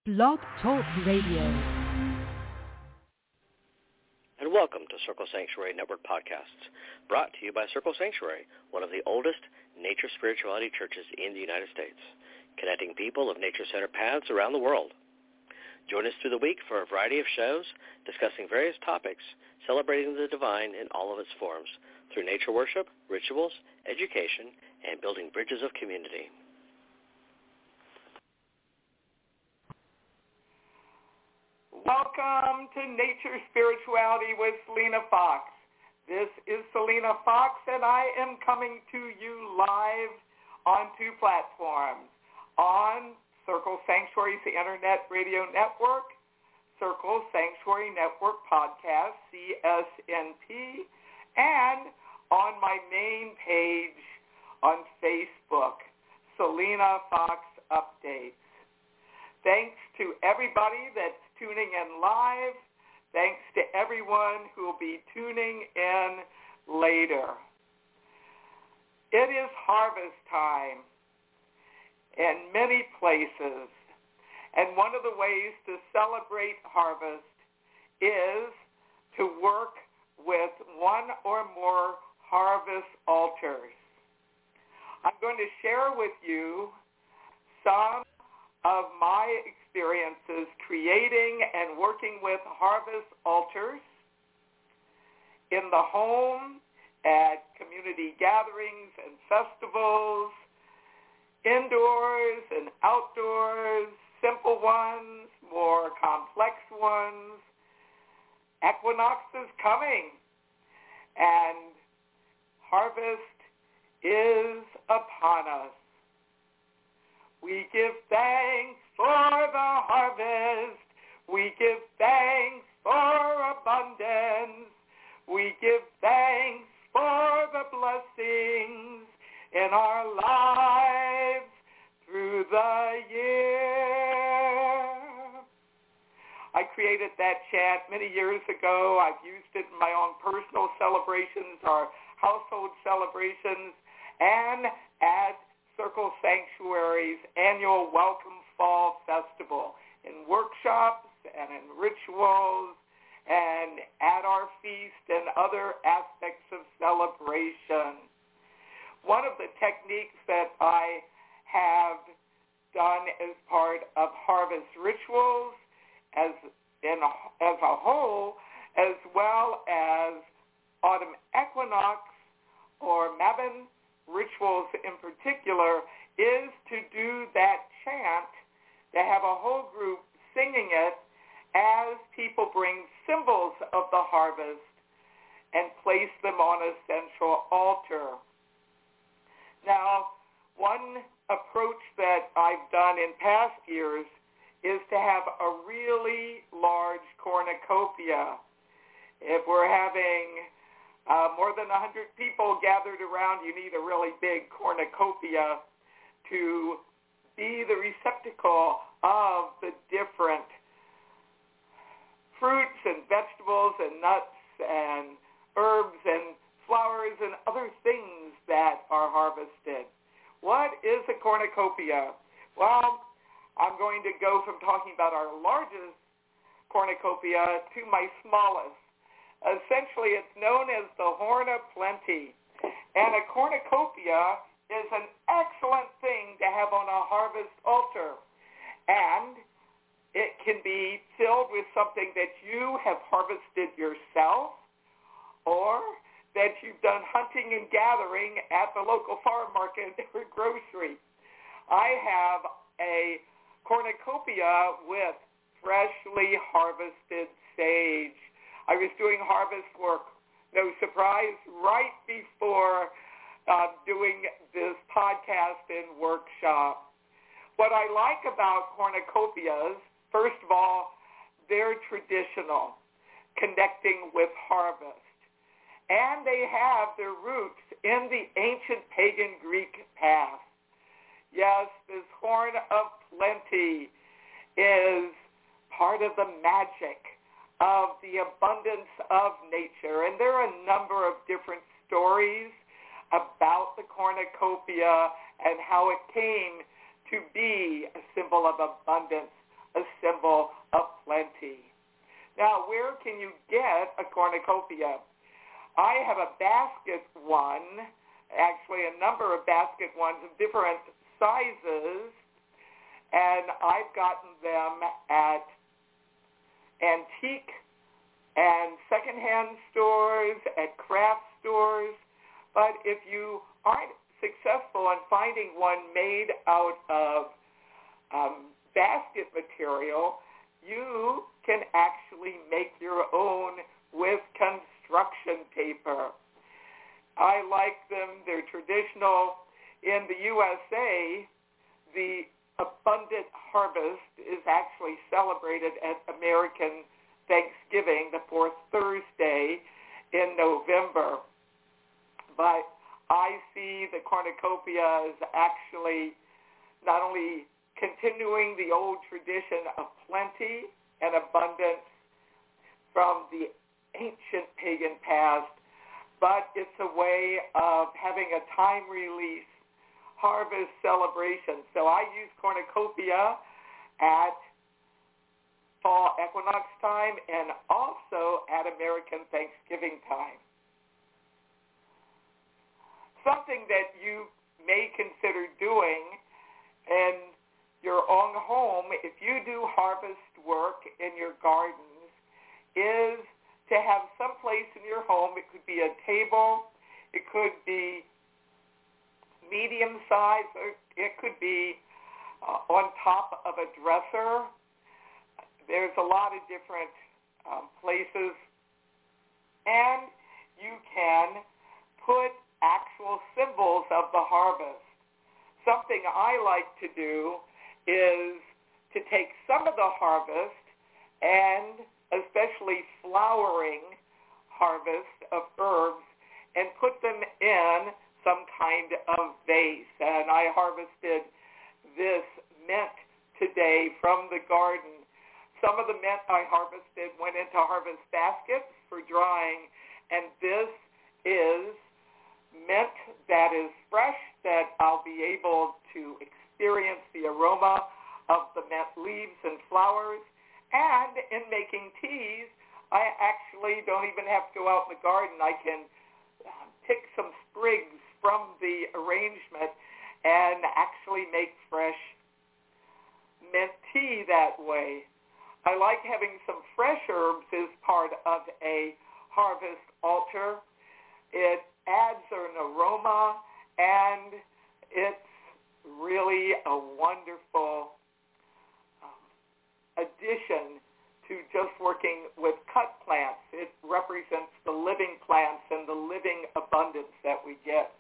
Blog Talk Radio. And welcome to Circle Sanctuary Network Podcasts, brought to you by Circle Sanctuary, one of the oldest nature spirituality churches in the United States, connecting people of nature-centered paths around the world. Join us through the week for a variety of shows discussing various topics, celebrating the divine in all of its forms, through nature worship, rituals, education, and building bridges of community. Welcome to Nature Spirituality with Selena Fox. This is Selena Fox, and I am coming to you live on two platforms. On Circle Sanctuary's Internet Radio Network, Circle Sanctuary Network Podcast, CSNP, and on my main page on Facebook, Selena Fox Updates. Thanks to everybody that's tuning in live. Thanks to everyone who will be tuning in later. It is harvest time in many places, and one of the ways to celebrate harvest is to work with one or more harvest altars. I'm going to share with you some of my experiences creating and working with harvest altars in the home, at community gatherings and festivals, indoors and outdoors, simple ones, more complex ones. Equinox is coming, and harvest is upon us. We give thanks for the harvest. We give thanks for abundance. We give thanks for the blessings in our lives through the year. I created that chant many years ago. I've used it in my own personal celebrations, our household celebrations, and at Circle Sanctuary's annual Welcome Fall Festival, in workshops and in rituals and at our feast and other aspects of celebration. One of the techniques that I have done as part of harvest rituals as a whole, as well as autumn equinox or Mabon rituals in particular, is to do that chant, to have a whole group singing it as people bring symbols of the harvest and place them on a central altar. Now, one approach that I've done in past years is to have a really large cornucopia. If we're having more than 100 people gathered around, you need a really big cornucopia to be the receptacle of the different fruits and vegetables and nuts and herbs and flowers and other things that are harvested. What is a cornucopia? Well, I'm going to go from talking about our largest cornucopia to my smallest. Essentially, it's known as the Horn of Plenty. And a cornucopia is an excellent thing to have on a harvest altar. And it can be filled with something that you have harvested yourself, or that you've done hunting and gathering at the local farm market or grocery. I have a cornucopia with freshly harvested sage. I was doing harvest work, no surprise, right before doing this podcast and workshop. What I like about cornucopias, first of all, they're traditional, connecting with harvest. And they have their roots in the ancient pagan Greek past. Yes, this Horn of Plenty is part of the magic of the abundance of nature. And there are a number of different stories about the cornucopia and how it came to be a symbol of abundance, a symbol of plenty. Now, where can you get a cornucopia? I have a basket one, actually a number of basket ones of different sizes, and I've gotten them at antique and secondhand stores, at craft stores. But if you aren't successful in finding one made out of basket material, you can actually make your own with construction paper. I like them. They're traditional. In the USA, the abundant harvest is actually celebrated at American Thanksgiving, the fourth Thursday in November. But I see the cornucopia as actually not only continuing the old tradition of plenty and abundance from the ancient pagan past, but it's a way of having a time release harvest celebration. So I use cornucopia at fall equinox time and also at American Thanksgiving time. Something that you may consider doing in your own home, if you do harvest work in your gardens, is to have some place in your home. It could be a table, it could be medium size, or it could be on top of a dresser. There's a lot of different places, and you can put actual symbols of the harvest. Something I like to do is to take some of the harvest, and especially flowering harvest of herbs, and put them in some kind of vase. And I harvested this mint today from the garden. Some of the mint I harvested went into harvest baskets for drying, and this is mint that is fresh, that I'll be able to experience the aroma of the mint leaves and flowers. And in making teas, I actually don't even have to go out in the garden. I can pick some sprigs from the arrangement and actually make fresh mint tea that way. I like having some fresh herbs as part of a harvest altar. It adds an aroma, and it's really a wonderful addition to just working with cut plants. It represents the living plants and the living abundance that we get.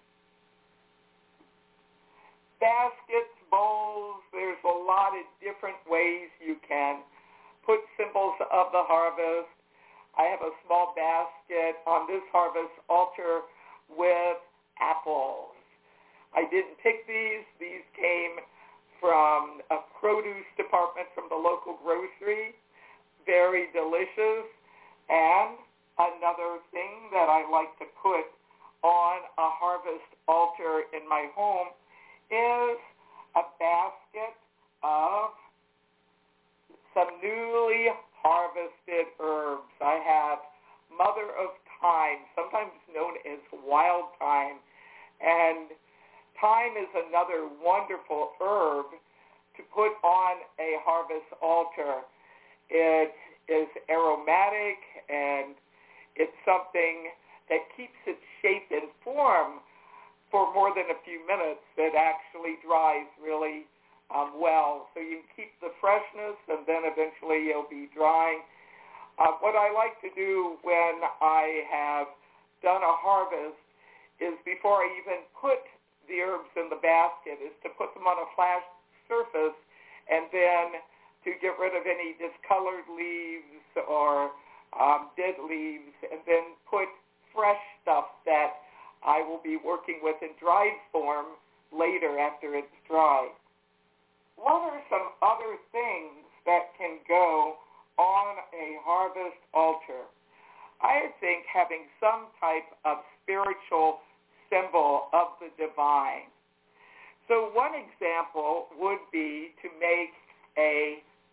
Baskets, bowls, there's a lot of different ways you can put symbols of the harvest. I have a small basket on this harvest altar with apples. I didn't pick these. These came from a produce department from the local grocery. Very delicious. And another thing that I like to put on a harvest altar in my home is a basket of some newly harvested herbs. I have mother of thyme, sometimes known as wild thyme. And thyme is another wonderful herb to put on a harvest altar. It is aromatic, and it's something that keeps its shape and form for more than a few minutes. It actually dries really well. So you can keep the freshness, and then eventually you'll be drying. What I like to do when I have done a harvest is, before I even put the herbs in the basket, is to put them on a flat surface, and then to get rid of any discolored leaves or dead leaves, and then put fresh stuff that I will be working with in dried form later after it's dry. What are some other things that can go on a harvest altar? I think having some type of spiritual symbol of the divine. So one example would be to make a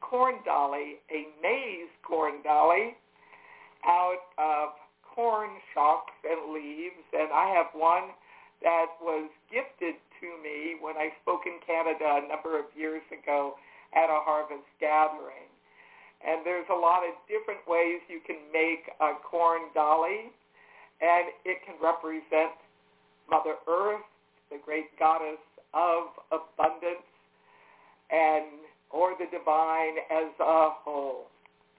corn dolly, a maize corn dolly out of corn stalks and leaves, and I have one that was gifted to me when I spoke in Canada a number of years ago at a harvest gathering. And there's a lot of different ways you can make a corn dolly, and it can represent Mother Earth, the great goddess of abundance, or the divine as a whole.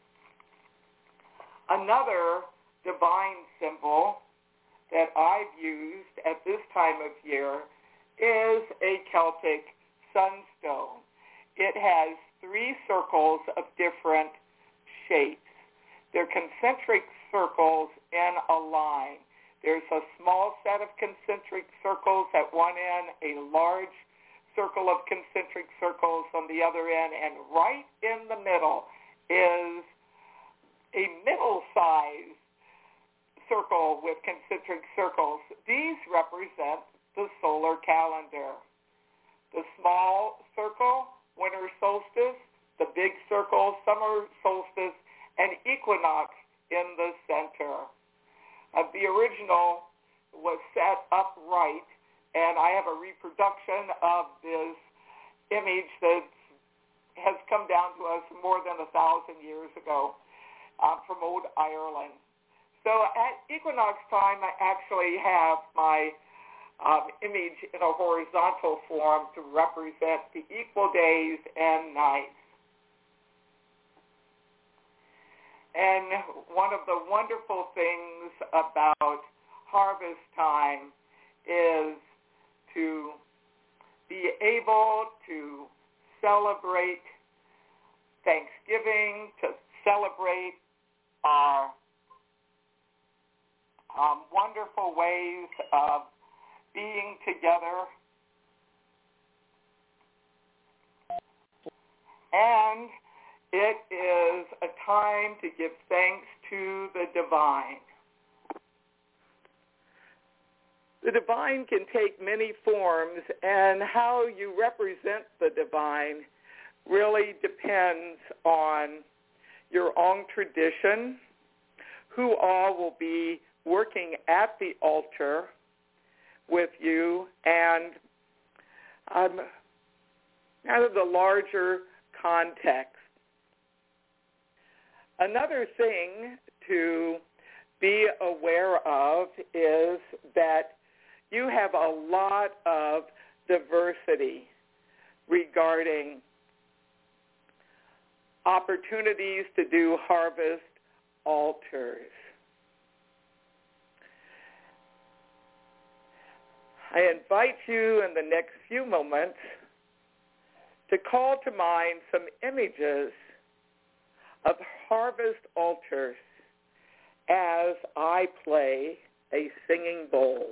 Another divine symbol that I've used at this time of year is a Celtic sunstone. It has 3 circles of different shapes. They're concentric circles in a line. There's a small set of concentric circles at one end, a large circle of concentric circles on the other end, and right in the middle is a middle-sized circle with concentric circles. These represent the solar calendar. The small circle, winter solstice, the big circle, summer solstice, and equinox in the center. The original was set upright, and I have a reproduction of this image that has come down to us more than 1,000 years ago from old Ireland. So at equinox time, I actually have my image in a horizontal form to represent the equal days and nights. And one of the wonderful things about harvest time is to be able to celebrate Thanksgiving, to celebrate our wonderful ways of being together, and it is a time to give thanks to the divine. The divine can take many forms, and how you represent the divine really depends on your own tradition, who all will be working at the altar with you, and out of the larger context. Another thing to be aware of is that you have a lot of diversity regarding opportunities to do harvest altars. I invite you in the next few moments to call to mind some images of harvest altars as I play a singing bowl.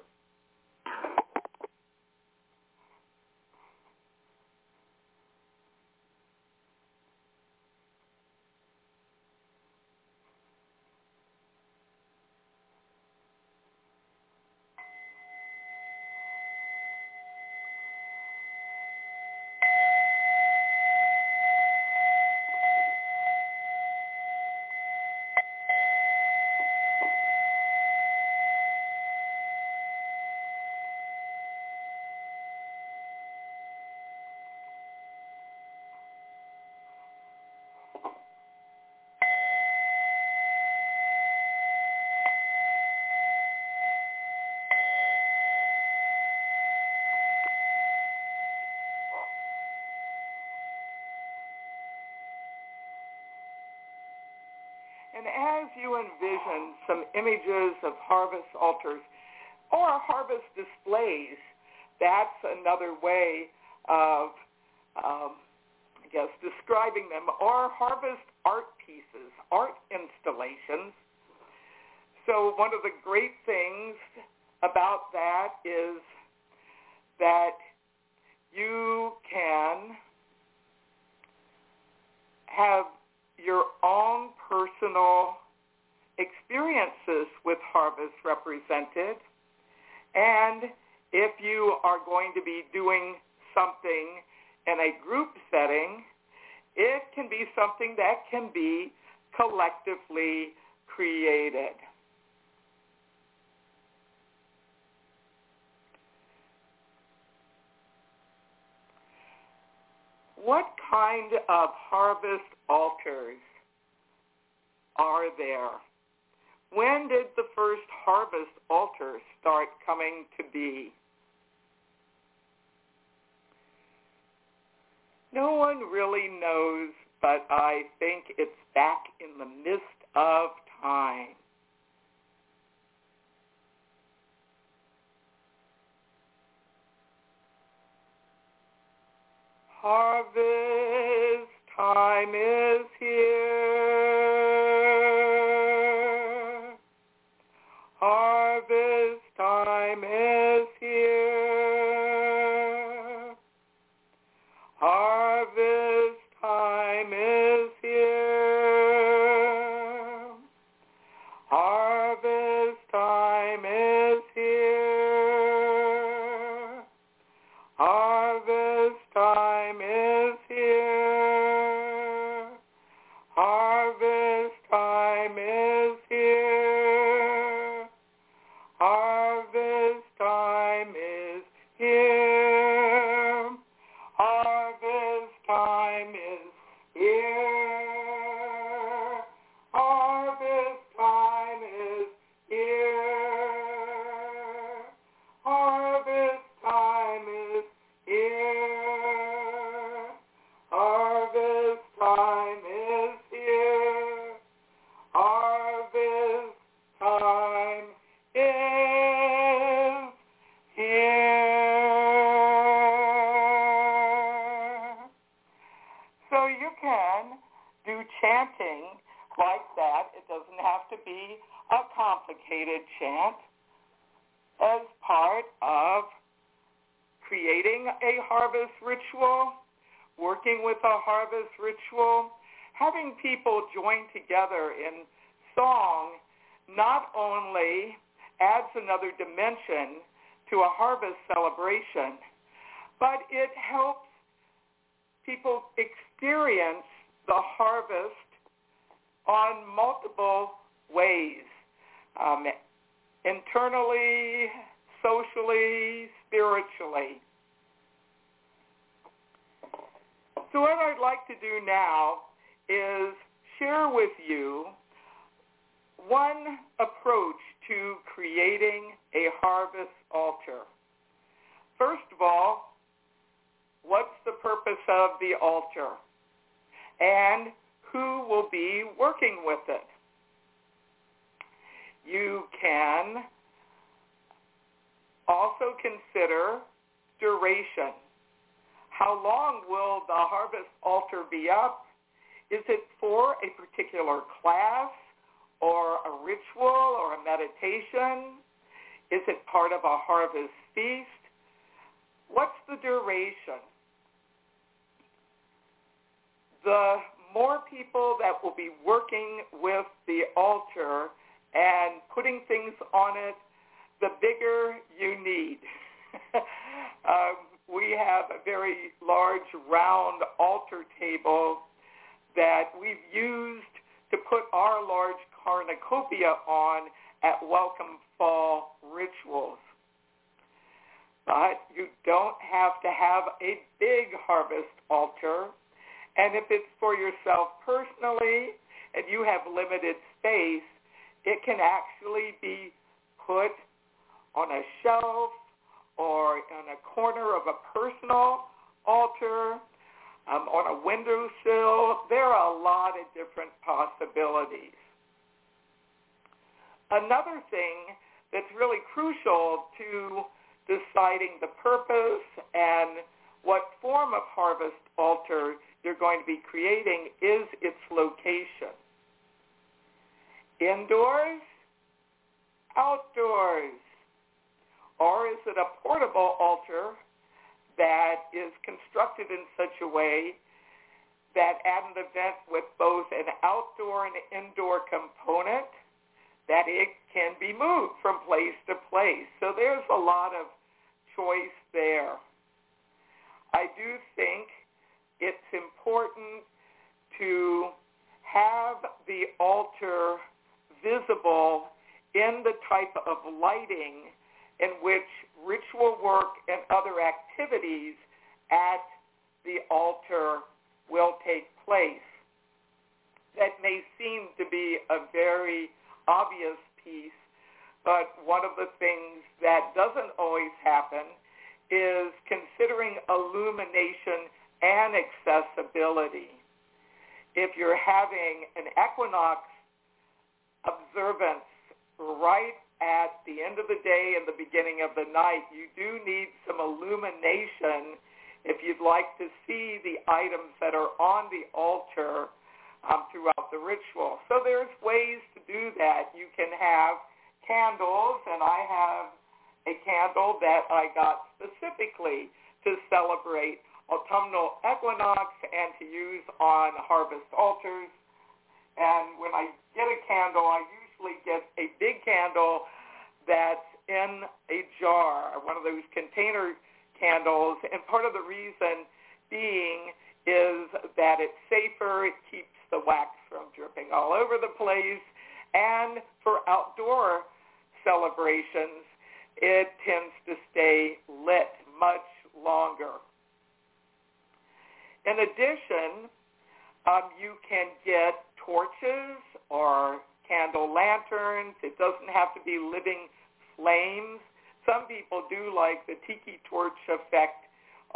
And as you envision some images of harvest altars or harvest displays, that's another way of, describing them, or harvest art pieces, art installations. So one of the great things about that is that you can have your own personal experiences with harvest represented. And if you are going to be doing something in a group setting, It can be something that can be collectively created. What kind of harvest altars are there? When did the first harvest altar start coming to be? No one really knows, but I think it's back in the mist of time. Harvest time is here. Harvest time is here. Harvest time is here. Harvest time is here. Harvest time is here. Harvest time is here. Harvest time is here. Harvest time is here. Harvest time is here. Harvest time is here. Harvest time is here. Harvest time is here. So you can do chanting like that. It doesn't have to be a complicated chant as part of creating a harvest ritual, working with a harvest ritual, having people join together in song not only adds another dimension to a harvest celebration, but it helps people experience the harvest on multiple ways, internally, socially, spiritually. So what I'd like to do now is share with you one approach to creating a harvest altar. First of all, what's the purpose of the altar? And who will be working with it? You can also consider duration. How long will the harvest altar be up? Is it for a particular class or a ritual or a meditation? Is it part of a harvest feast? What's the duration? The more people that will be working with the altar and putting things on it, the bigger you need. We have a very large round altar table that we've used to put our large cornucopia on at Welcome Fall Rituals. But you don't have to have a big harvest altar. And if it's for yourself personally and you have limited space, it can actually be put on a shelf or on a corner of a personal altar, on a windowsill. There are a lot of different possibilities. Another thing that's really crucial to deciding the purpose and what form of harvest altar you're going to be creating is its location. Indoors, outdoors, or is it a portable altar that is constructed in such a way that at an event with both an outdoor and indoor component, that it can be moved from place to place. So there's a lot of choice there. I do think it's important altar visible in the type of lighting in which ritual work and other activities at the altar will take place. That may seem to be a very obvious piece, but one of the things that doesn't always happen is considering illumination and accessibility. If you're having an equinox observance right at the end of the day and the beginning of the night, you do need some illumination if you'd like to see the items that are on the altar throughout the ritual. So there's ways to do that. You can have candles, and I have a candle that I got specifically to celebrate autumnal equinox and to use on harvest altars. And when I get a candle, I usually get a big candle that's in a jar, one of those container candles. And part of the reason being is that it's safer, it keeps the wax from dripping all over the place, and for outdoor celebrations, it tends to stay lit much longer. In addition, you can get torches or candle lanterns. It doesn't have to be living flames. Some people do like the tiki torch effect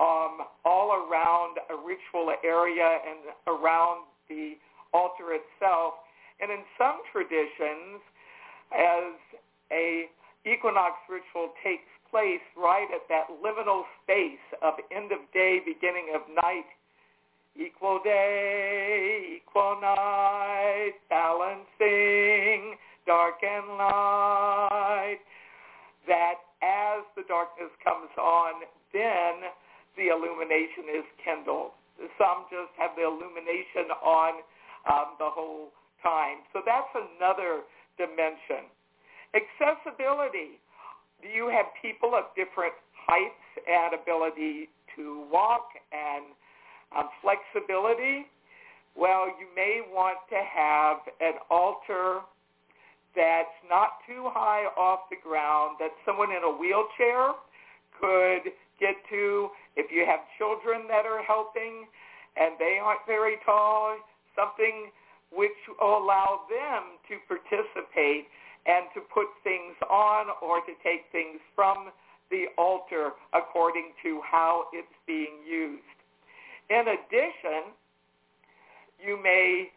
all around a ritual area and around the altar itself. And in some traditions, as a equinox ritual takes place right at that liminal space of end of day, beginning of night, equal day, equal night, balancing dark and light, that as the darkness comes on, then the illumination is kindled. Some just have the illumination on the whole time. So that's another dimension. Accessibility. Do you have people of different heights and ability to walk and flexibility? Well, you may want to have an altar that's not too high off the ground, that someone in a wheelchair could get to. If you have children that are helping and they aren't very tall, something which will allow them to participate and to put things on or to take things from the altar according to how it's being used. In addition, you may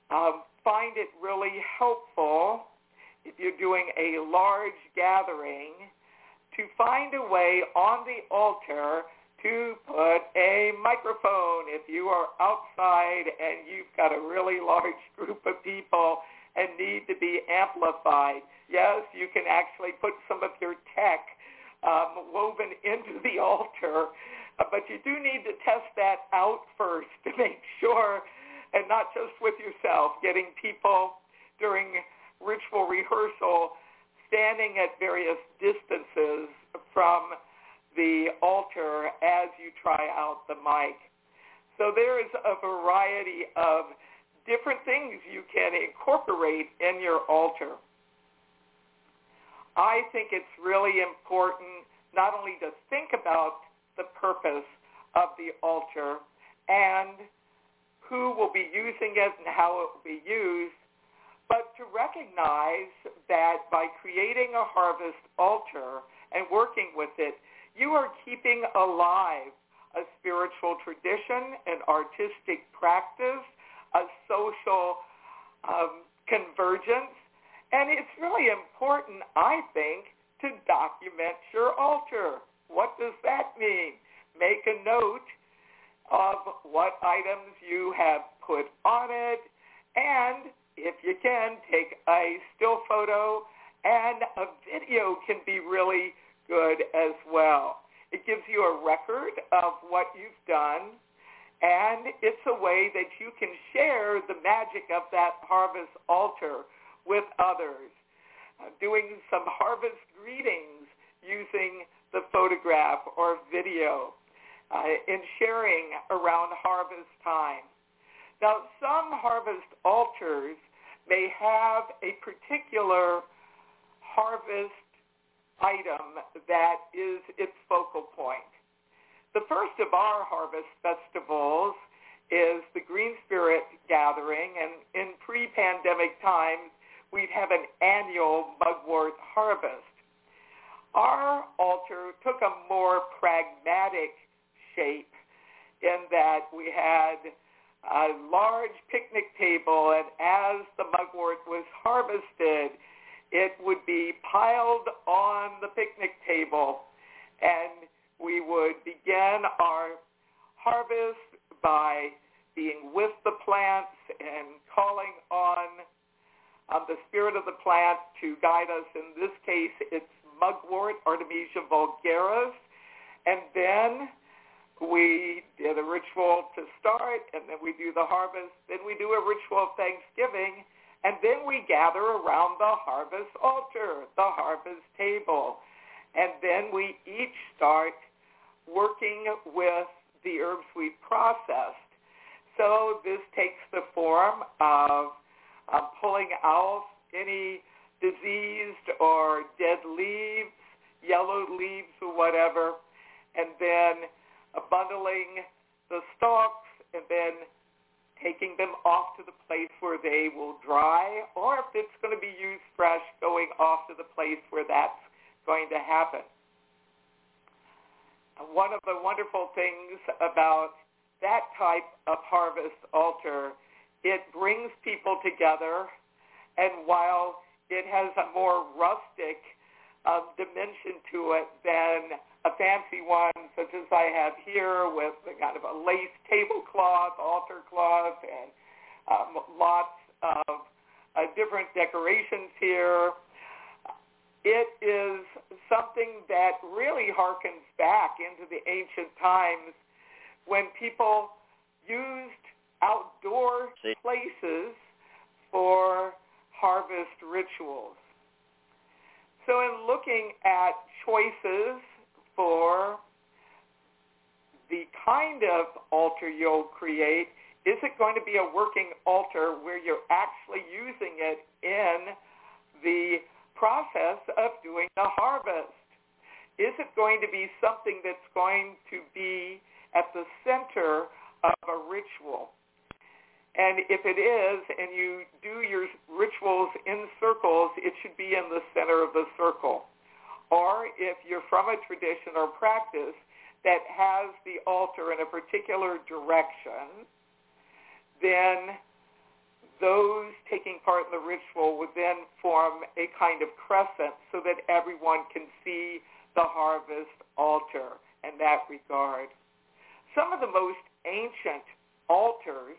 find it really helpful if you're doing a large gathering to find a way on the altar to put a microphone. If you are outside and you've got a really large group of people and need to be amplified, yes, you can actually put some of your tech woven into the altar, but you do need to test that out first to make sure, and not just with yourself, getting people during ritual rehearsal standing at various distances from the altar as you try out the mic. So there is a variety of different things you can incorporate in your altar. I think it's really important not only to think about the purpose of the altar and who will be using it and how it will be used, but to recognize that by creating a harvest altar and working with it, you are keeping alive a spiritual tradition, an artistic practice, a social convergence. And it's really important, I think, to document your altar. What does that mean? Make a note of what items you have put on it, and if you can, take a still photo, and a video can be really good as well. It gives you a record of what you've done, and it's a way that you can share the magic of that harvest altar with others. Doing some harvest greetings using the photograph or video, in sharing around harvest time. Now, some harvest altars may have a particular harvest item that is its focal point. The first of our harvest festivals is the Green Spirit Gathering, and in pre-pandemic times, we'd have an annual mugwort harvest. Our altar took a more pragmatic shape in that we had a large picnic table, and as the mugwort was harvested, it would be piled on the picnic table, and we would begin our harvest by being with the plants and calling on the spirit of the plant to guide us. In this case, it's mugwort, Artemisia vulgaris, and then we did a ritual to start, and then we do the harvest, then we do a ritual of Thanksgiving, and then we gather around the harvest altar, the harvest table, and then we each start working with the herbs we've processed. So this takes the form of pulling out any diseased or dead leaves, yellow leaves or whatever, and then bundling the stalks and then taking them off to the place where they will dry, or if it's going to be used fresh, going off to the place where that's going to happen. One of the wonderful things about that type of harvest altar, it brings people together, and while it has a more rustic dimension to it than a fancy one such as I have here with kind of a lace tablecloth, altar cloth, and lots of different decorations here, it is something that really harkens back into the ancient times when people used outdoor places for harvest rituals. So in looking at choices for the kind of altar you'll create, is it going to be a working altar where you're actually using it in the process of doing the harvest? Is it going to be something that's going to be at the center of a ritual? And if it is, and you do your rituals in circles, it should be in the center of the circle. Or if you're from a tradition or practice that has the altar in a particular direction, then those taking part in the ritual would then form a kind of crescent so that everyone can see the harvest altar in that regard. Some of the most ancient altars,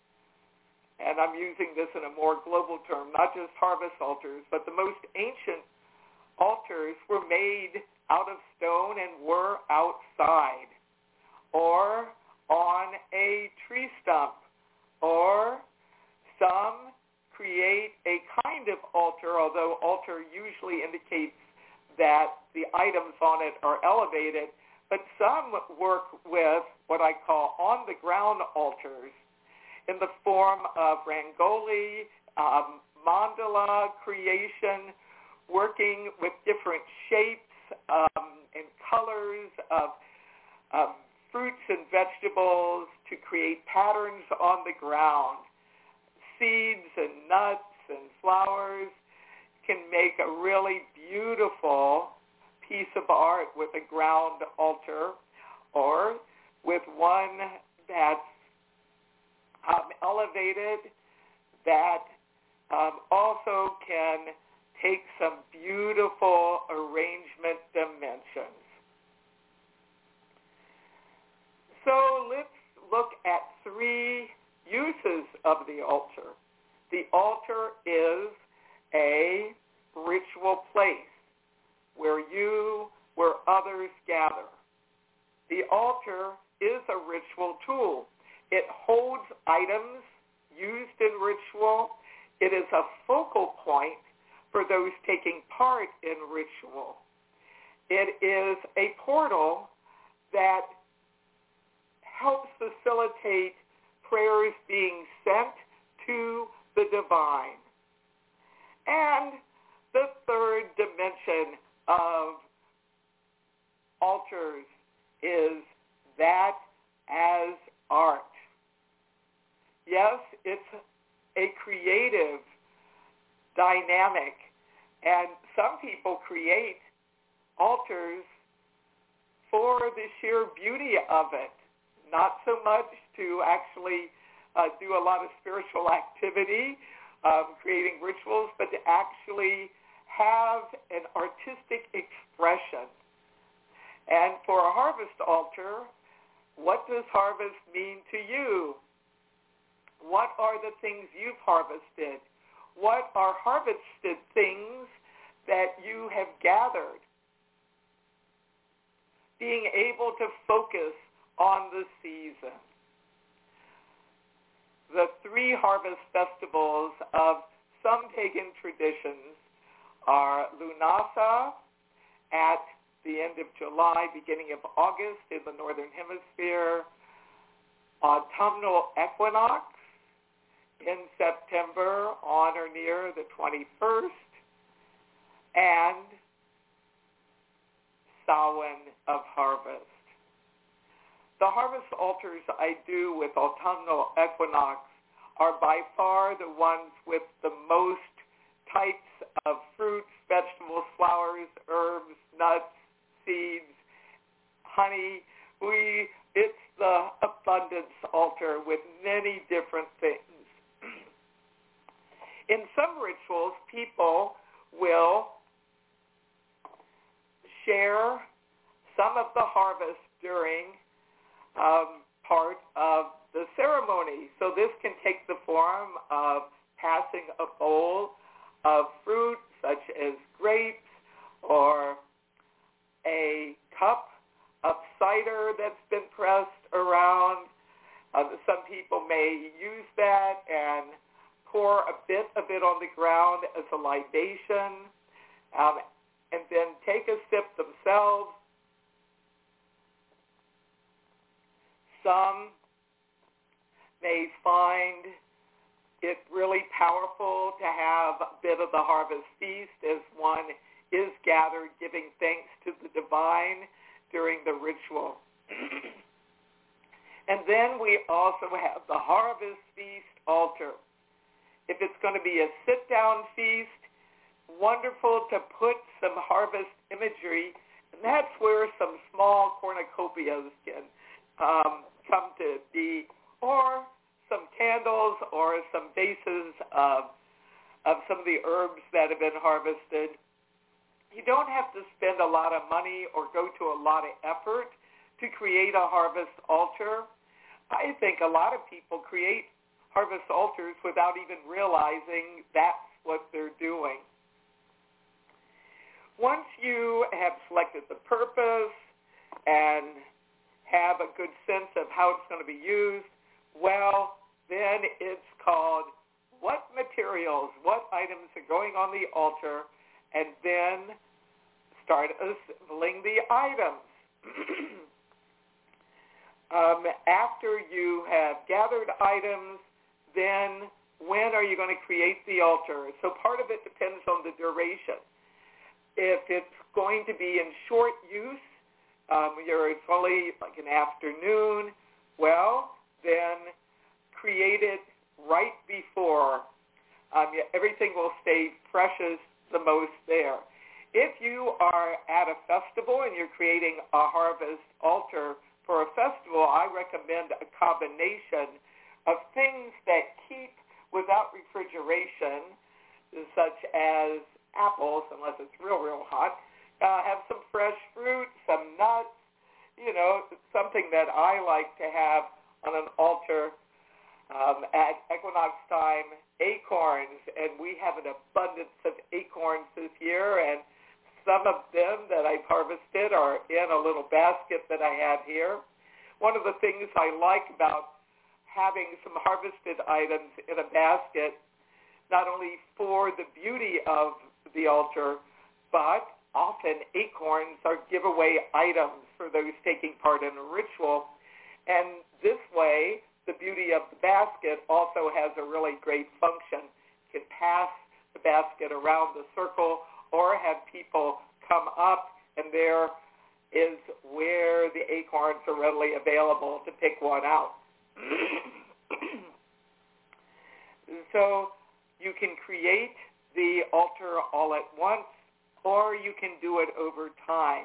and I'm using this in a more global term, not just harvest altars, but the most ancient altars were made out of stone and were outside, or on a tree stump, or some create a kind of altar, although altar usually indicates that the items on it are elevated, but some work with what I call on-the-ground altars in the form of rangoli, mandala creation, working with different shapes and colors of fruits and vegetables to create patterns on the ground. Seeds and nuts and flowers can make a really beautiful piece of art with a ground altar, or with one that's elevated that also can take some beautiful arrangement dimensions. So let's look at three uses of the altar. The altar is a ritual place where others gather. The altar is a ritual tool. It holds items used in ritual. It is a focal point for those taking part in ritual. It is a portal that helps facilitate prayers being sent to the divine. And the third dimension of altars is that as art. Yes, it's a creative dynamic, and some people create altars for the sheer beauty of it, not so much to actually do a lot of spiritual activity, creating rituals, but to actually have an artistic expression. And for a harvest altar, what does harvest mean to you? What are the things you've harvested? What are harvested things that you have gathered? Being able to focus on the season. The 3 harvest festivals of some pagan traditions are Lunasa at the end of July, beginning of August in the Northern Hemisphere, autumnal equinox in September on or near the 21st, and Samhain of harvest. The harvest altars I do with autumnal equinox are by far the ones with the most types of fruits, vegetables, flowers, herbs, nuts, seeds, honey. It's the abundance altar with many different things. In some rituals, people will share some of the harvest during part of the ceremony. So this can take the form of passing a bowl of fruit, such as grapes, or a cup of cider that's been pressed around. Some people may use that and pour a bit of it on the ground as a libation, and then take a sip themselves. Some may find it really powerful to have a bit of the harvest feast as one is gathered giving thanks to the divine during the ritual. And then we also have the harvest feast altar. If it's going to be a sit-down feast, wonderful to put some harvest imagery, and that's where some small cornucopias can come to be, or some candles, or some vases of some of the herbs that have been harvested. You don't have to spend a lot of money or go to a lot of effort to create a harvest altar. I think a lot of people create harvest altars without even realizing that's what they're doing. Once you have selected the purpose and have a good sense of how it's going to be used, well, then it's called what materials, what items are going on the altar, and then start assembling the items. After you have gathered items, then when are you going to create the altar? So part of it depends on the duration. If it's going to be in short use, it's only like an afternoon, well, then create it right before. Everything will stay precious the most there. If you are at a festival and you're creating a harvest altar for a festival, I recommend a combination of things that keep without refrigeration, such as apples, unless it's real, real hot. Have some fresh fruit, some nuts, something that I like to have on an altar at equinox time, acorns, and we have an abundance of acorns this year, and some of them that I've harvested are in a little basket that I have here. One of the things I like about having some harvested items in a basket, not only for the beauty of the altar, but often acorns are giveaway items for those taking part in a ritual. And this way, the beauty of the basket also has a really great function. You can pass the the basket around the circle or have people come up, and there is where the acorns are readily available to pick one out. So you can create the altar all at once, or you can do it over time.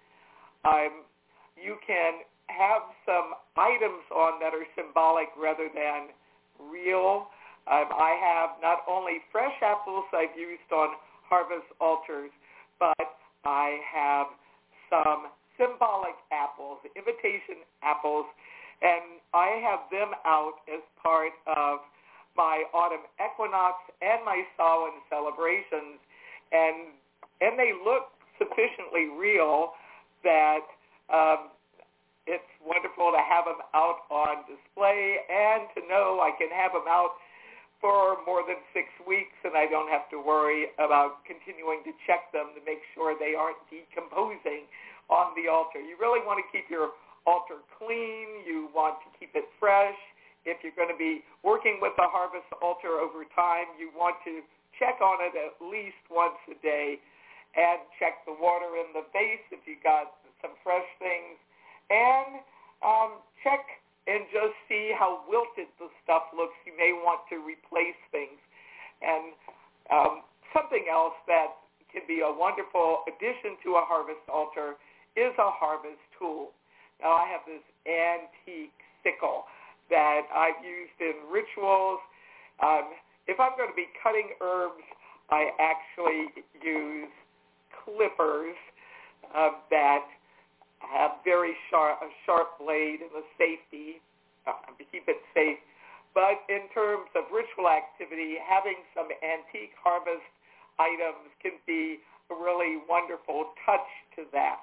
You can have some items on that are symbolic rather than real. I have not only fresh apples I've used on harvest altars, but I have some symbolic apples, imitation apples, and I have them out as part of my autumn equinox and my Samhain celebrations, and they look sufficiently real that it's wonderful to have them out on display and to know I can have them out for more than 6 weeks, and I don't have to worry about continuing to check them to make sure they aren't decomposing on the altar. You really want to keep your altar clean. You want to keep it fresh. If you're going to be working with the harvest altar over time, you want to check on it at least once a day and check the water in the vase if you got some fresh things, and check and just see how wilted the stuff looks. You may want to replace things. And something else that can be a wonderful addition to a harvest altar is a harvest tool. Now, I have this antique sickle that I've used in rituals. If I'm going to be cutting herbs, I actually use clippers that have a sharp blade and a safety to keep it safe. But in terms of ritual activity, having some antique harvest items can be a really wonderful touch to that.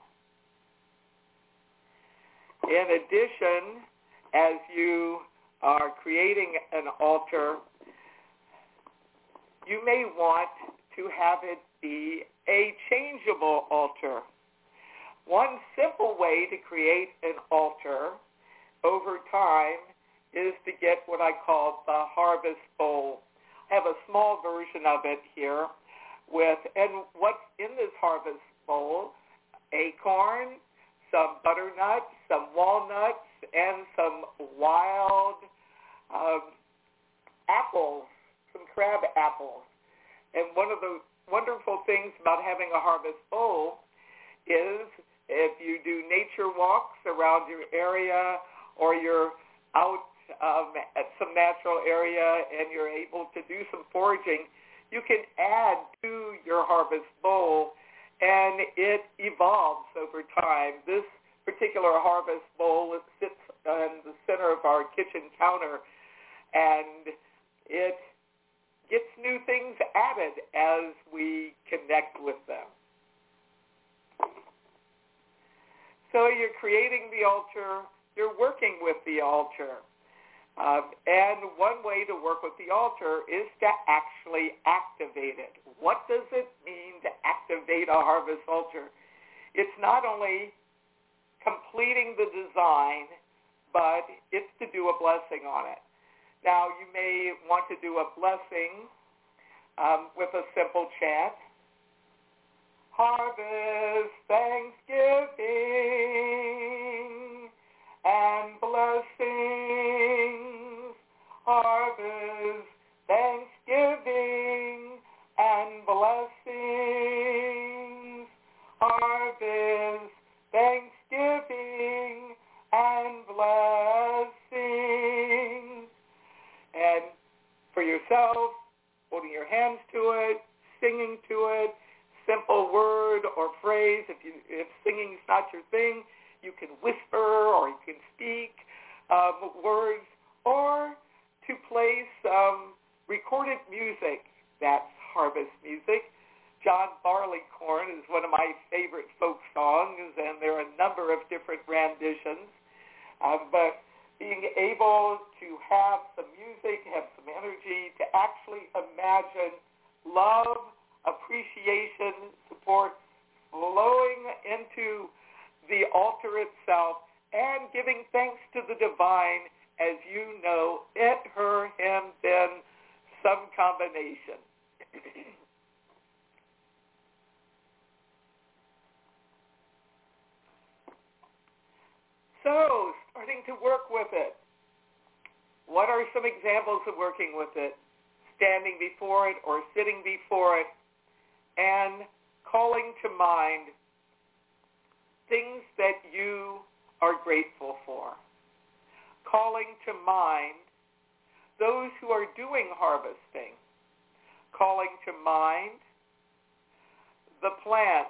In addition, as you are creating an altar, you may want to have it be a changeable altar. One simple way to create an altar over time is to get what I call the harvest bowl. I have a small version of it here and what's in this harvest bowl: acorn, some butternuts, some walnuts, and some wild apples, some crab apples. And one of the wonderful things about having a harvest bowl is if you do nature walks around your area, or you're out at some natural area and you're able to do some foraging, you can add to your harvest bowl, and it evolves over time. This particular harvest bowl sits in the center of our kitchen counter, and it gets new things added as we connect with them. So you're creating the altar, you're working with the altar. And one way to work with the altar is to actually activate it. What does it mean to activate a harvest altar? It's not only completing the design, but it's to do a blessing on it. Now, you may want to do a blessing with a simple chant. Harvest, thanksgiving, and blessings. Harvest, thanksgiving, and blessings. Harvest, thanksgiving, and blessings. And for yourself, holding your hands to it, singing to it, simple word or phrase. If singing is not your thing, you can whisper or you can speak words, or to play some recorded music. That's harvest music. John Barleycorn is one of my favorite folk songs, and there are a number of different renditions. But being able to have some music, have some energy, to actually imagine love, appreciation, support flowing into the altar itself, and giving thanks to the divine, as you know, it, her, him, then, some combination. So, starting to work with it. What are some examples of working with it? Standing before it or sitting before it and calling to mind things that you are grateful for. Calling to mind those who are doing harvesting. Calling to mind the plants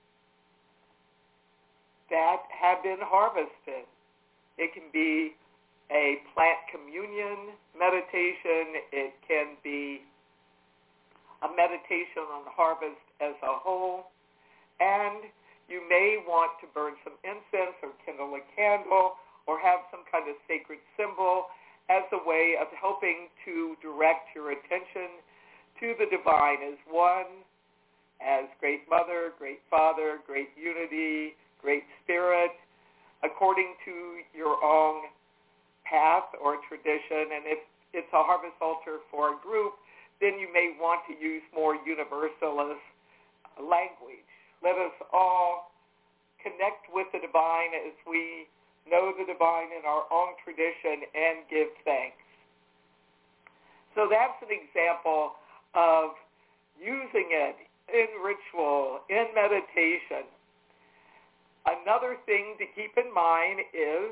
that have been harvested. It can be a plant communion meditation. It can be a meditation on harvest as a whole. And you may want to burn some incense or kindle a candle or have some kind of sacred symbol as a way of helping to direct your attention to the divine as one, as Great Mother, Great Father, Great Unity, Great Spirit, according to your own path or tradition. And if it's a harvest altar for a group, then you may want to use more universalist language. Let us all connect with the divine as we know the divine in our own tradition and give thanks. So that's an example of using it in ritual, in meditation. Another thing to keep in mind is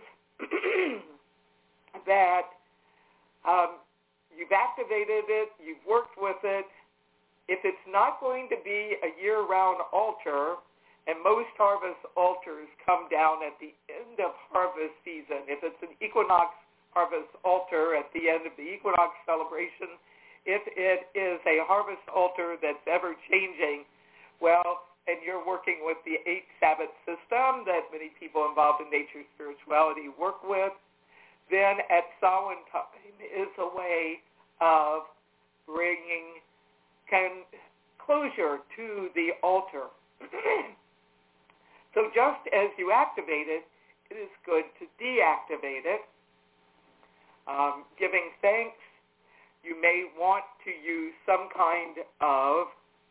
that you've activated it, you've worked with it. If it's not going to be a year-round altar, and most harvest altars come down at the end of harvest season, if it's an equinox harvest altar at the end of the equinox celebration, if it is a harvest altar that's ever changing, well, and you're working with the 8 Sabbath system that many people involved in nature spirituality work with, then at Samhain time is a way of bringing closure to the altar. So just as you activate it, it is good to deactivate it. Giving thanks, you may want to use some kind of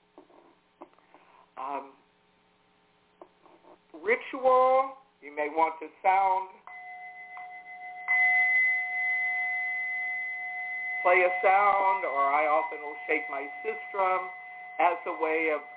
ritual. You may want to play a sound, or I often will shake my sistrum as a way of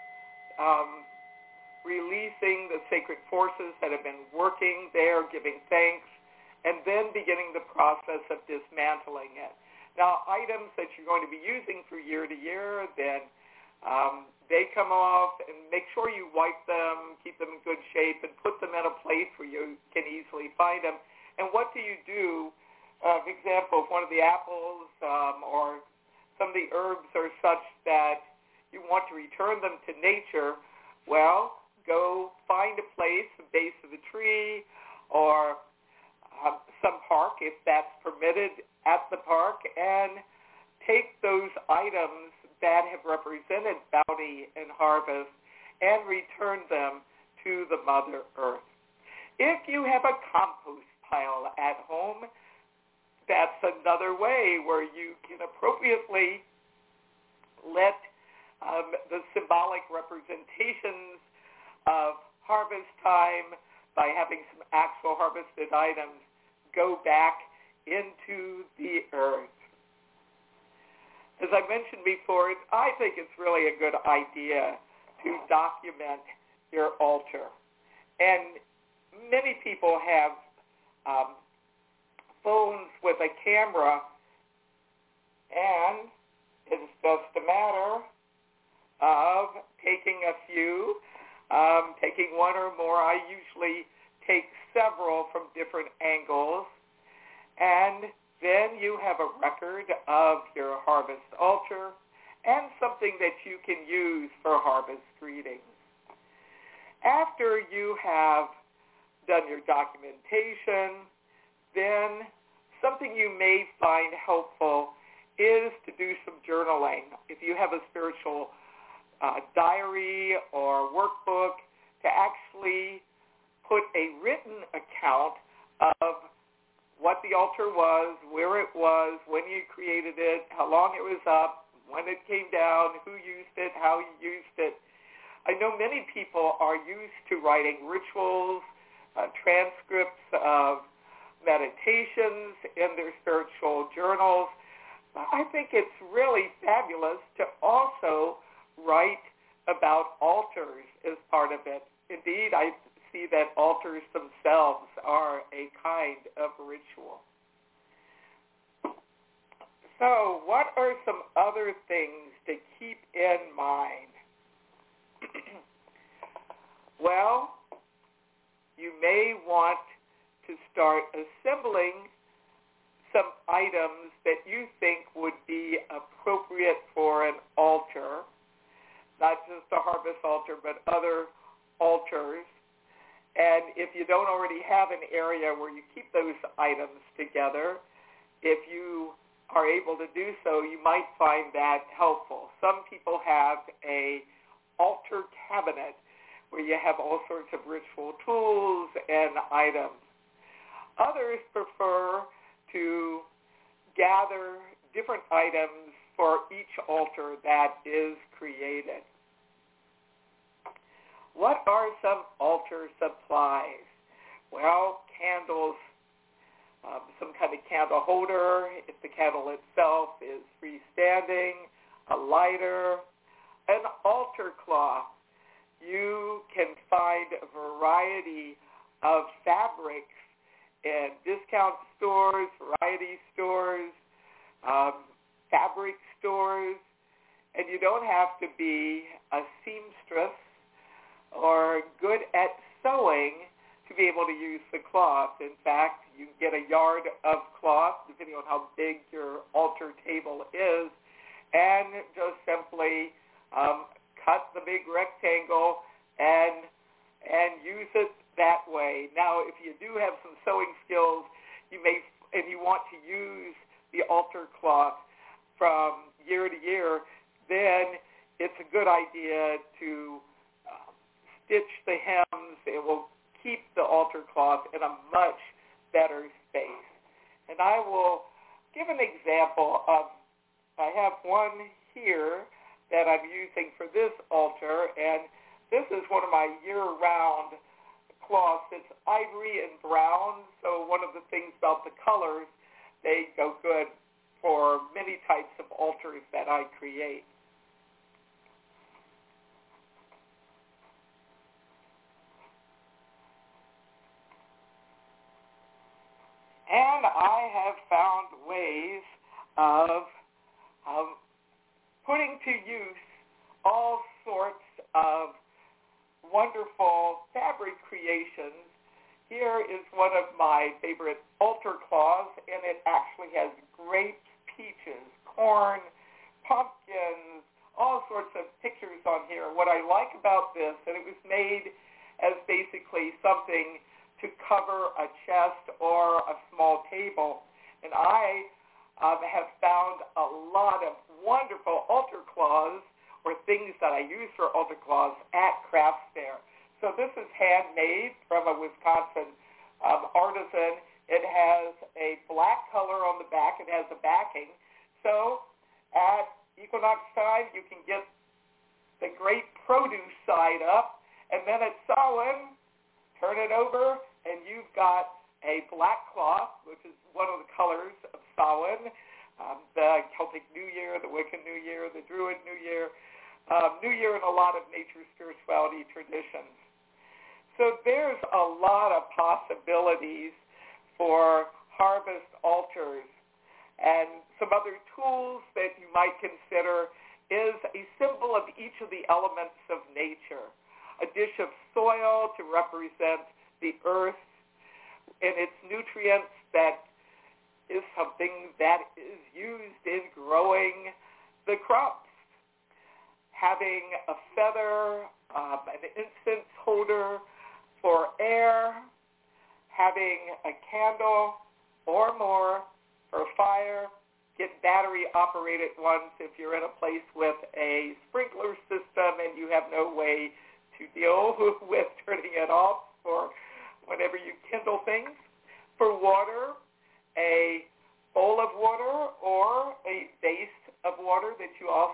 releasing the sacred forces that have been working there, giving thanks, and then beginning the process of dismantling it. Now, items that you're going to be using for year to year, then they come off, and make sure you wipe them, keep them in good shape, and put them in a place where you can easily find them. And what do you do? For example, if one of the apples or some of the herbs are such that you want to return them to nature, well, go find a place, the base of the tree, or some park, if that's permitted at the park, and take those items that have represented bounty and harvest and return them to the Mother Earth. If you have a compost pile at home, that's another way where you can appropriately let the symbolic representations of harvest time, by having some actual harvested items, go back into the earth. As I mentioned before, I think it's really a good idea to document your altar. And many people have phones with a camera, and it's just a matter of taking a few, taking one or more. I usually take several from different angles, and then you have a record of your harvest altar and something that you can use for harvest greetings. After you have done your documentation, then something you may find helpful is to do some journaling. If you have a spiritual diary or workbook, to actually put a written account of what the altar was, where it was, when you created it, how long it was up, when it came down, who used it, how you used it. I know many people are used to writing rituals, transcripts of meditations in their spiritual journals. I think it's really fabulous to also write about altars as part of it. Indeed, I see that altars themselves are a kind of ritual. So what are some other things to keep in mind? Well, you may want to start assembling some items that you think would be appropriate for an altar, not just a harvest altar, but other altars. And if you don't already have an area where you keep those items together, if you are able to do so, you might find that helpful. Some people have a altar cabinet where you have all sorts of ritual tools and items. Others prefer to gather different items for each altar that is created. What are some altar supplies? Well, candles, some kind of candle holder, if the candle itself is freestanding, a lighter, an altar cloth. You can find a variety of fabrics in discount stores, variety stores, fabric stores, and you don't have to be a seamstress or good at sewing to be able to use the cloth. In fact, you can get a yard of cloth, depending on how big your altar table is, and just simply cut the big rectangle and use it that way. Now, if you do have some sewing skills, you want to use the altar cloth from year to year, then it's a good idea to stitch the hems. It will keep the altar cloth in a much better space. And I will give an example of, I have one here that I'm using for this altar, and this is one of my year-round cloths. It's ivory and brown, so one of the things about the colors, they go good for many types of altars that I create. And I have found ways of putting to use all sorts of wonderful fabric creations. Here is one of my favorite altar cloths, and it actually has grapes, peaches, corn, pumpkins, all sorts of pictures on here. What I like about this, and it was made as basically something to cover a chest or a small table, and I have found a lot of wonderful altar cloths or things that I use for altar cloths at craft fair. So this is handmade from a Wisconsin artisan. It has a black color on the back. It has a backing. So at equinox time, you can get the great produce side up, and then at Samhain, turn it over, and you've got a black cloth, which is one of the colors of Samhain, the Celtic New Year, the Wiccan New Year, the Druid New Year in a lot of nature spirituality traditions. So there's a lot of possibilities for harvest altars. And some other tools that you might consider is a symbol of each of the elements of nature. A dish of soil to represent the earth and its nutrients, that is something that is used in growing the crops. Having a feather, an incense holder for air, having a candle or more for fire. Get battery-operated ones if you're in a place with a sprinkler system and you have no way to deal with turning it off for whenever you kindle things. For water, a bowl of water or a vase of water that you also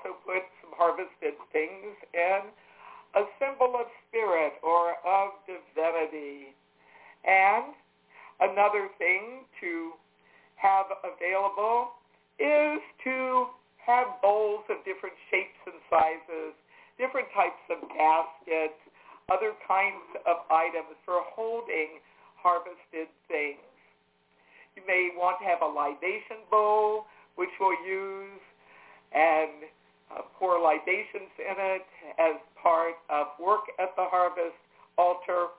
harvested things in a symbol of spirit or of divinity. And another thing to have available is to have bowls of different shapes and sizes, different types of baskets, other kinds of items for holding harvested things. You may want to have a libation bowl, which we'll use and pour libations in it as part of work at the harvest altar.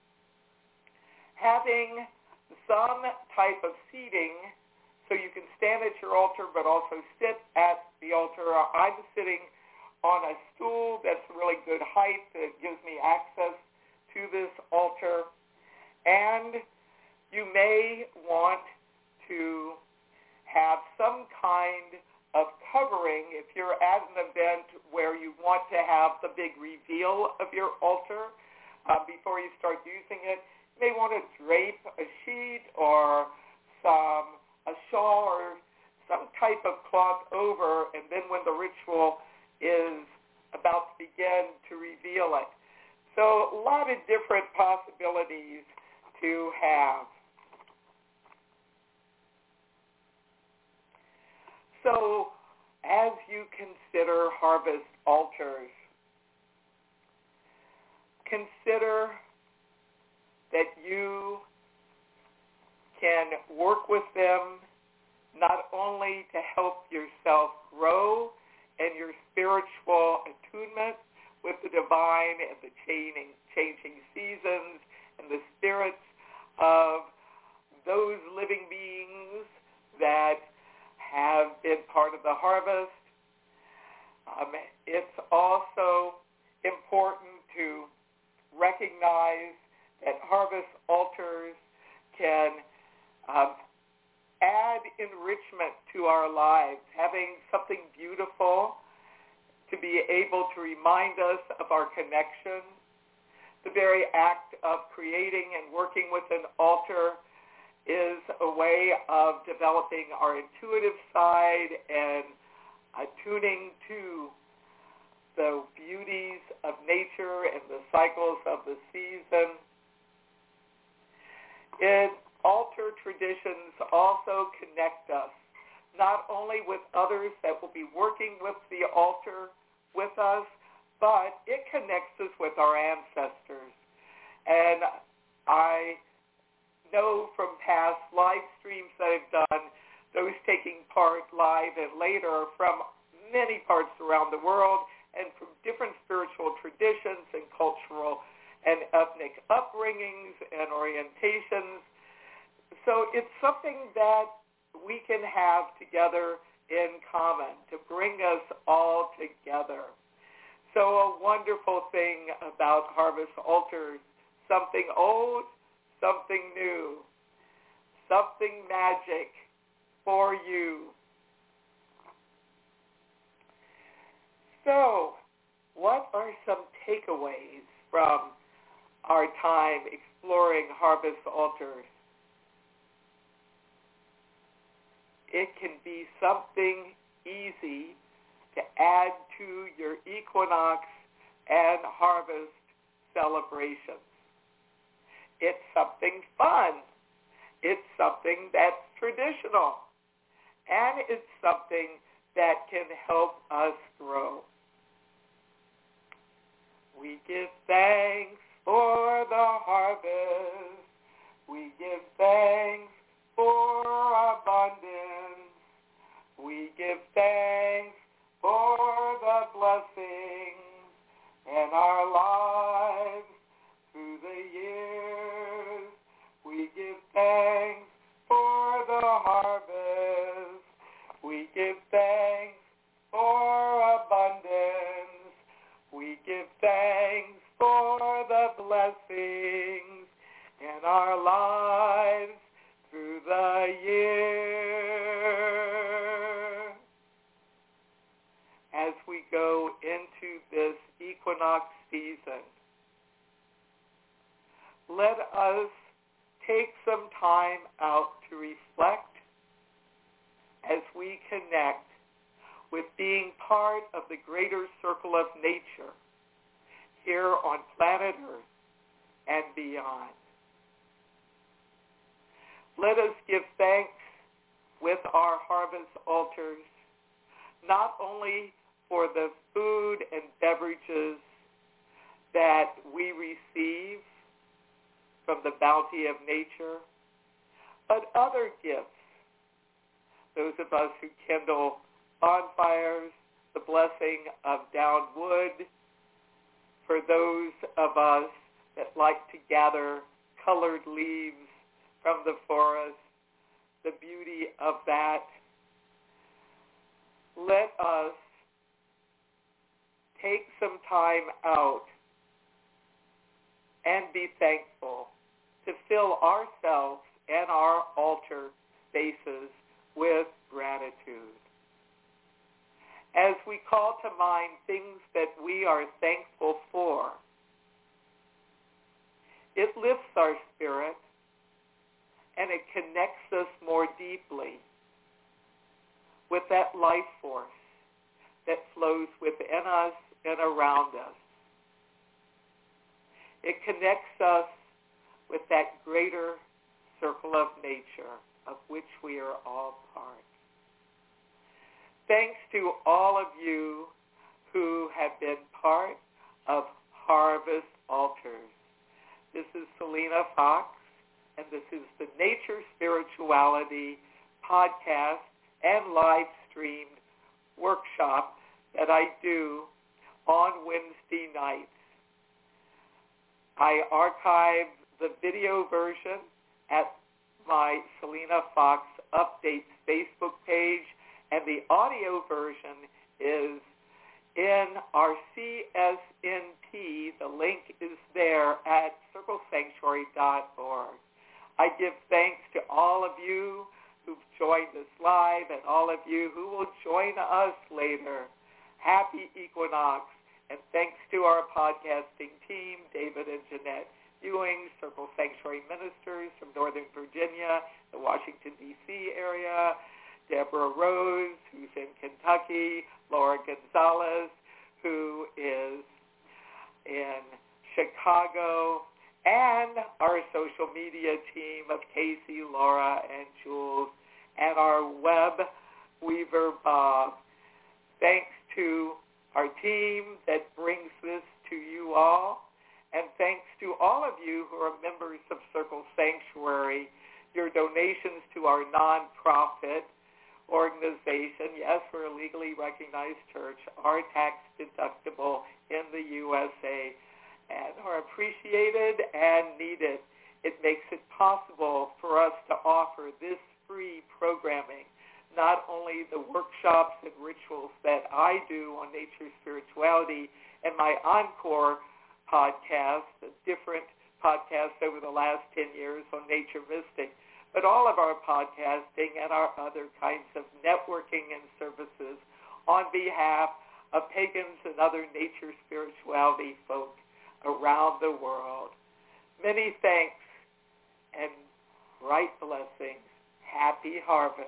Having some type of seating so you can stand at your altar but also sit at the altar. I'm sitting on a stool that's really good height that gives me access to this altar. And you may want to have some kind of covering if you're at an event where you want to have the big reveal of your altar before you start using it. You may want to drape a sheet or a shawl or some type of cloth over, and then when the ritual is about to begin, to reveal it. So a lot of different possibilities to have. So as you consider harvest altars, consider that you can work with them not only to help yourself grow in your spiritual attunement with the divine and the changing seasons and the spirits of those living beings that have been part of the harvest. It's also important to recognize that harvest altars can add enrichment to our lives, having something beautiful to be able to remind us of our connection. The very act of creating and working with an altar is a way of developing our intuitive side and attuning to the beauties of nature and the cycles of the season. Altar traditions also connect us, not only with others that will be working with the altar with us, but it connects us with our ancestors. And I know from past live streams that I've done, those taking part live and later from many parts around the world and from different spiritual traditions and cultural and ethnic upbringings and orientations. So it's something that we can have together in common to bring us all together. So a wonderful thing about harvest altars, something old, something new, something magic for you. So what are some takeaways from our time exploring harvest altars? It can be something easy to add to your equinox and harvest celebrations. It's something fun. It's something that's traditional. And it's something that can help us grow. We give thanks for the harvest. We give thanks for abundance. We give thanks for the blessings in our lives through the years. We give thanks for the harvest. We give thanks for abundance. We give thanks for the blessings in our lives through the year. As we go into this equinox season, let us take some time out to reflect as we connect with being part of the greater circle of nature here on planet Earth and beyond. Let us give thanks with our harvest altars, not only for the food and beverages that we receive from the bounty of nature, but other gifts. Those of us who kindle bonfires, the blessing of down wood, for those of us that like to gather colored leaves from the forest, the beauty of that. Let us take some time out and be thankful to fill ourselves and our altar spaces with gratitude. As we call to mind things that we are thankful for, it lifts our spirit and it connects us more deeply with that life force that flows within us and around us. It connects us with that greater circle of nature of which we are all part. Thanks to all of you who have been part of Harvest Altars. This is Selena Fox, and this is the Nature Spirituality podcast and live streamed workshop that I do on Wednesday nights. I archive the video version at my Selena Fox Updates Facebook page, and the audio version is in our CSNP. The link is there at circlesanctuary.org. I give thanks to all of you who've joined us live and all of you who will join us later. Happy Equinox, and thanks to our podcasting team, David and Jeanette Ewing, Circle Sanctuary Ministers from Northern Virginia, the Washington, D.C. area, Deborah Rose, who's in Kentucky, Laura Gonzalez, who is in Chicago, and our social media team of Casey, Laura, and Jules, and our web weaver, Bob. Thanks to our team that brings this to you all, and thanks to all of you who are members of Circle Sanctuary. Your donations to our nonprofit organization, yes, we're a legally recognized church, are tax deductible in the USA and are appreciated and needed. It makes it possible for us to offer this free programming, not only the workshops and rituals that I do on nature spirituality and my Encore podcast, the different podcasts over the last 10 years on Nature Mystic, but all of our podcasting and our other kinds of networking and services on behalf of pagans and other nature spirituality folk around the world. Many thanks and bright blessings. Happy harvest.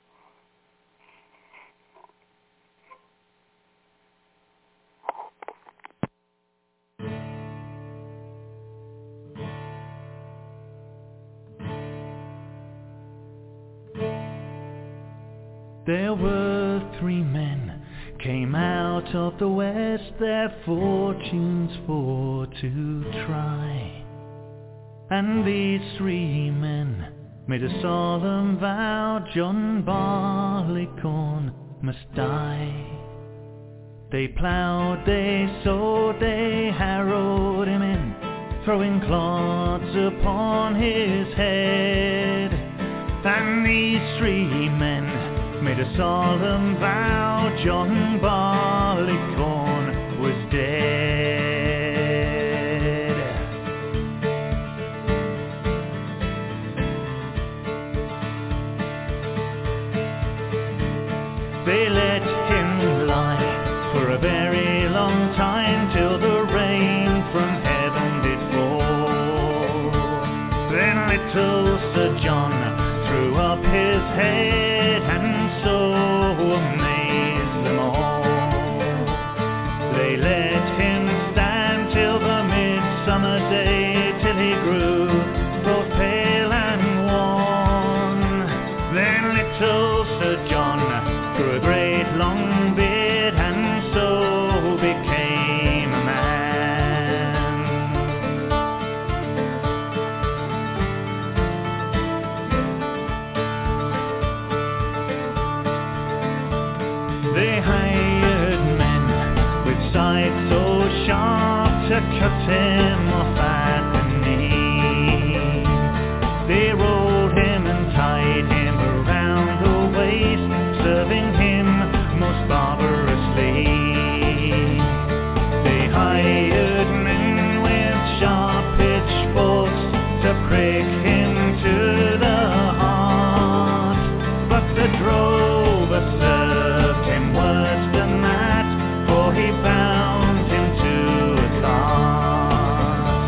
There were 3 men came out of the west, their fortunes for to try. And these 3 men made a solemn vow, John Barleycorn must die. They ploughed, they sowed, they harrowed him in, throwing clods upon his head. And these 3 men made a solemn vow, John Barleycorn was dead. They let him lie for a very long time, till the rain from heaven did fall. Then little Sir John threw up his head and so amazed them They let him stand till the midsummer day, till he grew both pale and worn. Then little Sir John grew a great long beard, and so became a man. They hired men with scythes so sharp to cut him off at the knee. They rolled him and tied him around the waist, serving him most barbarously. They hired men with sharp pitchforks to prick him to the heart, but the drover served him worse than that, for he bound him to a cart.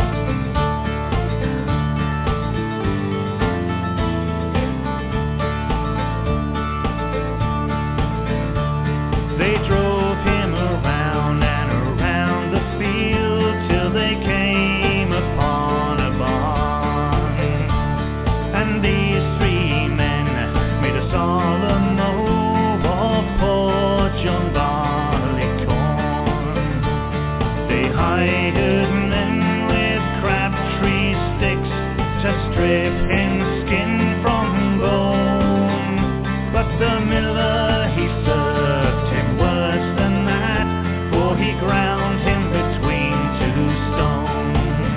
They drove him around and around the field till they came upon a barn. And these three men made a solemn oath of poor John Barleycorn. They hired men with crabtree sticks to strip him skin from bone, but the miller he served him worse than that, for he ground him between two stones.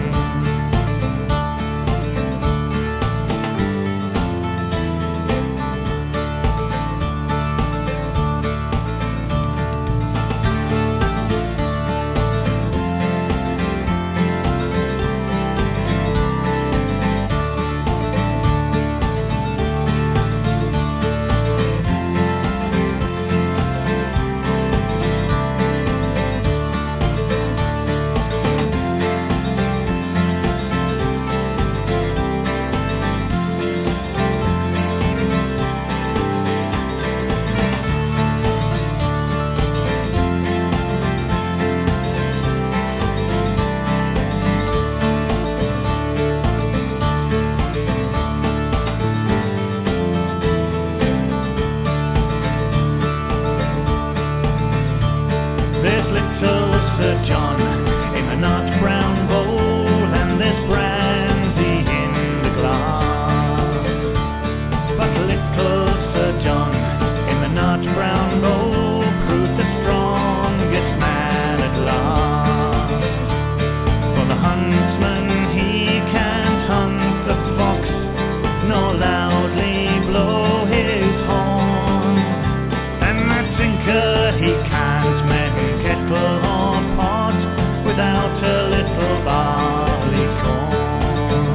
There's little Sir John in the nut brown bowl, and there's brandy in the glass. But little Sir John in the nut brown bowl proved the strongest man at last. For the huntsman he can't hunt the fox, nor loudly blow his horn, and that tinker he can't mend kettle or pot without a little barley corn.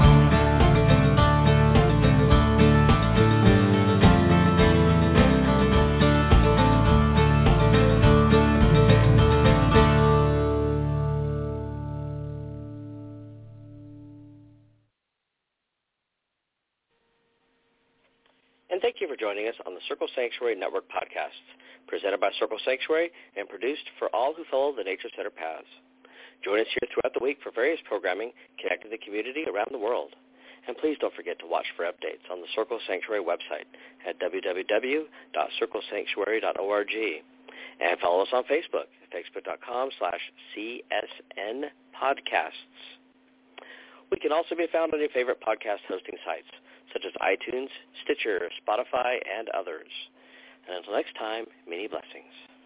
And thank you for joining us on the Circle Sanctuary Network podcasts, presented by Circle Sanctuary and produced for all who follow the Nature Center paths. Join us here throughout the week for various programming connecting the community around the world. And please don't forget to watch for updates on the Circle Sanctuary website at www.circlesanctuary.org. And follow us on Facebook at facebook.com/CSN podcasts. We can also be found on your favorite podcast hosting sites, such as iTunes, Stitcher, Spotify, and others. And until next time, many blessings.